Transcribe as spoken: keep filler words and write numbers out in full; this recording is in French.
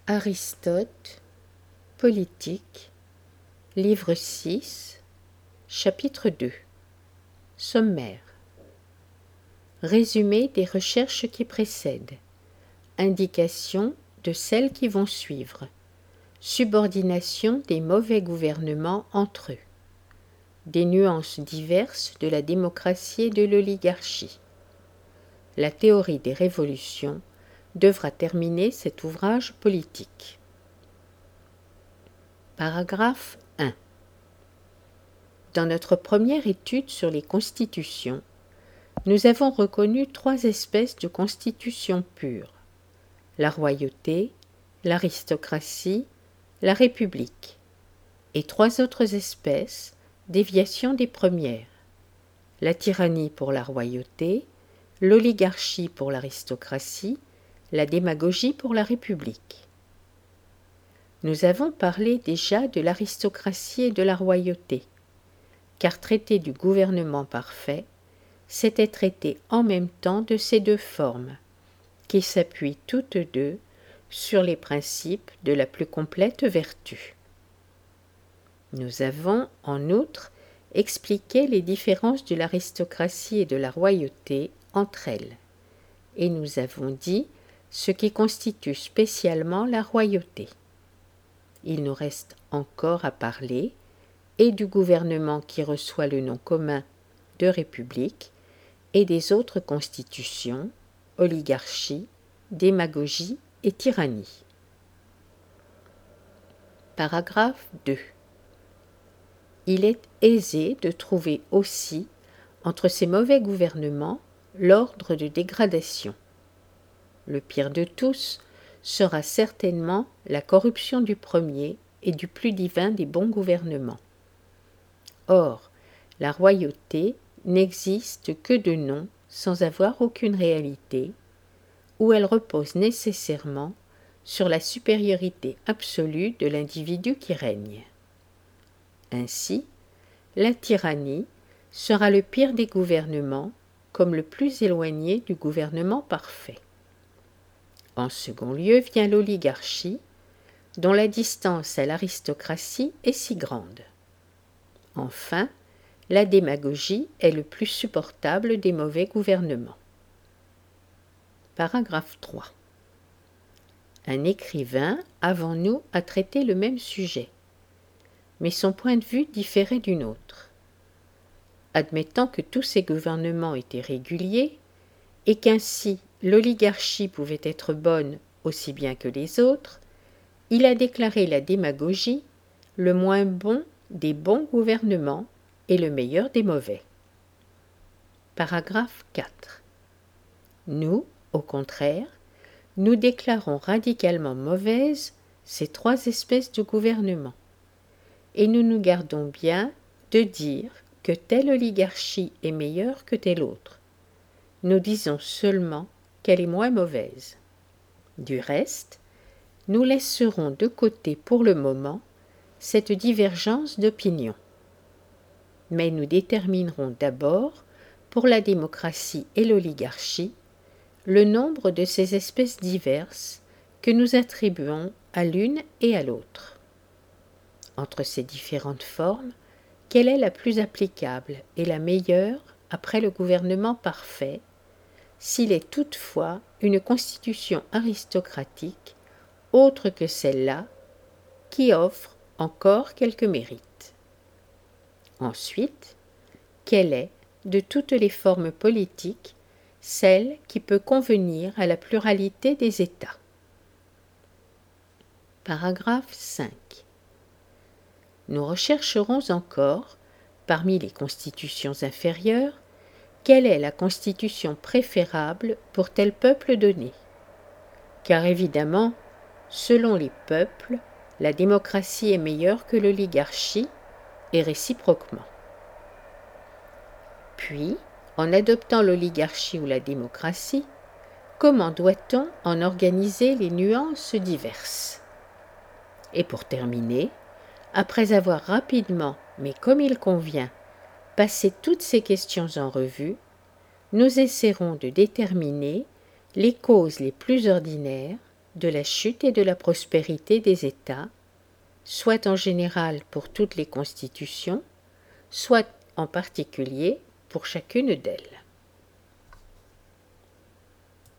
Aristote, Politique, livre six, chapitre deux. Sommaire. Résumé des recherches qui précèdent. Indication de celles qui vont suivre. Subordination des mauvais gouvernements entre eux. Des nuances diverses de la démocratie et de l'oligarchie. La théorie des révolutions devra terminer cet ouvrage politique. Paragraphe un. Dans notre première étude sur les constitutions, nous avons reconnu trois espèces de constitutions pures: la royauté, l'aristocratie, la république, et trois autres espèces, déviations des premières: la tyrannie pour la royauté, l'oligarchie pour l'aristocratie, la démagogie pour la république. Nous avons parlé déjà de l'aristocratie et de la royauté, car traiter du gouvernement parfait, c'était traiter en même temps de ces deux formes, qui s'appuient toutes deux sur les principes de la plus complète vertu. Nous avons, en outre, expliqué les différences de l'aristocratie et de la royauté entre elles, et nous avons dit ce qui constitue spécialement la royauté. Il nous reste encore à parler et du gouvernement qui reçoit le nom commun de république et des autres constitutions, oligarchie, démagogie et tyrannie. Paragraphe deux. Il est aisé de trouver aussi, entre ces mauvais gouvernements, l'ordre de dégradation. Le pire de tous sera certainement la corruption du premier et du plus divin des bons gouvernements. Or, la royauté n'existe que de nom sans avoir aucune réalité, où elle repose nécessairement sur la supériorité absolue de l'individu qui règne. Ainsi, la tyrannie sera le pire des gouvernements, comme le plus éloigné du gouvernement parfait. En second lieu vient l'oligarchie, dont la distance à l'aristocratie est si grande. Enfin, la démagogie est le plus supportable des mauvais gouvernements. Paragraphe trois. Un écrivain avant nous a traité le même sujet, mais son point de vue différait du nôtre. Admettant que tous ces gouvernements étaient réguliers, et qu'ainsi l'oligarchie pouvait être bonne aussi bien que les autres, il a déclaré la démagogie le moins bon des bons gouvernements et le meilleur des mauvais. Paragraphe quatre. Nous, au contraire, nous déclarons radicalement mauvaises ces trois espèces de gouvernement, et nous nous gardons bien de dire que telle oligarchie est meilleure que telle autre. Nous disons seulement qu'elle est moins mauvaise. Du reste, nous laisserons de côté pour le moment cette divergence d'opinion. Mais nous déterminerons d'abord, pour la démocratie et l'oligarchie, le nombre de ces espèces diverses que nous attribuons à l'une et à l'autre. Entre ces différentes formes, quelle est la plus applicable et la meilleure après le gouvernement parfait, s'il est toutefois une constitution aristocratique autre que celle-là, qui offre encore quelques mérites. Ensuite, quelle est, de toutes les formes politiques, celle qui peut convenir à la pluralité des États? Paragraphe cinq. Nous rechercherons encore, parmi les constitutions inférieures, quelle est la constitution préférable pour tel peuple donné? Car évidemment, selon les peuples, la démocratie est meilleure que l'oligarchie, et réciproquement. Puis, en adoptant l'oligarchie ou la démocratie, comment doit-on en organiser les nuances diverses? Et pour terminer, après avoir rapidement, mais comme il convient, passé toutes ces questions en revue, nous essaierons de déterminer les causes les plus ordinaires de la chute et de la prospérité des États, soit en général pour toutes les constitutions, soit en particulier pour chacune d'elles.